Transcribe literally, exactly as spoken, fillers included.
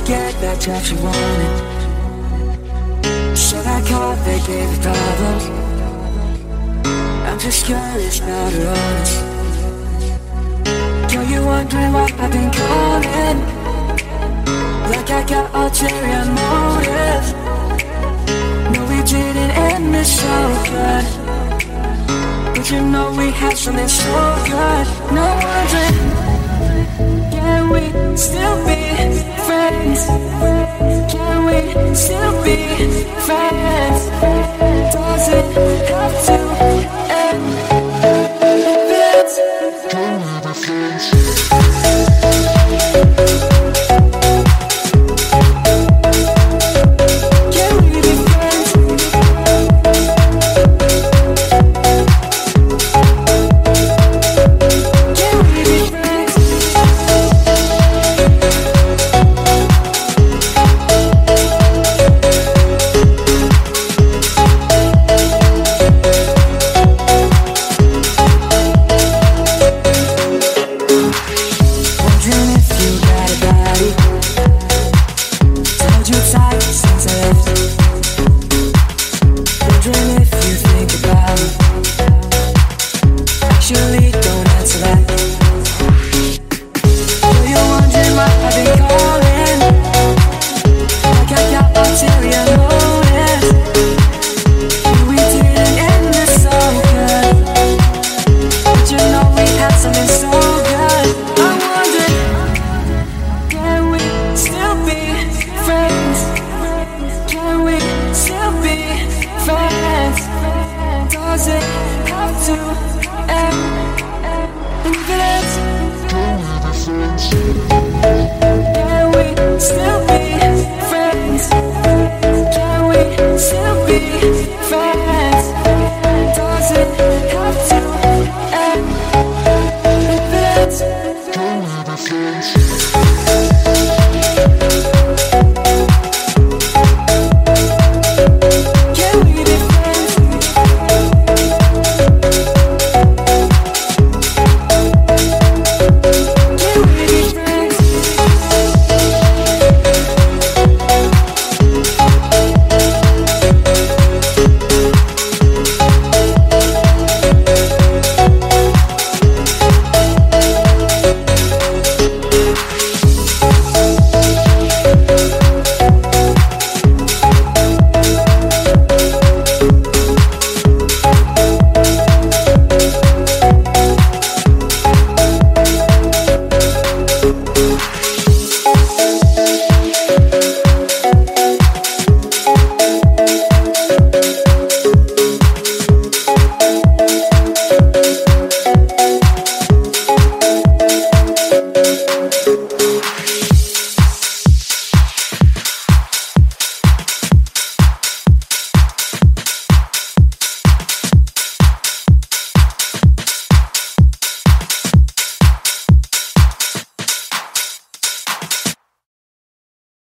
get that job you wanted? Should I call, they gave you problems? I'm just curious now to honest. Girl, you wondering why I've been calling, like I got ulterior motives. No, we didn't end this so good, but you know we had something so good. No wondering, can we still be friends? Can we still be friends? Does it have to end? Let's can we be friends? Can we be friends?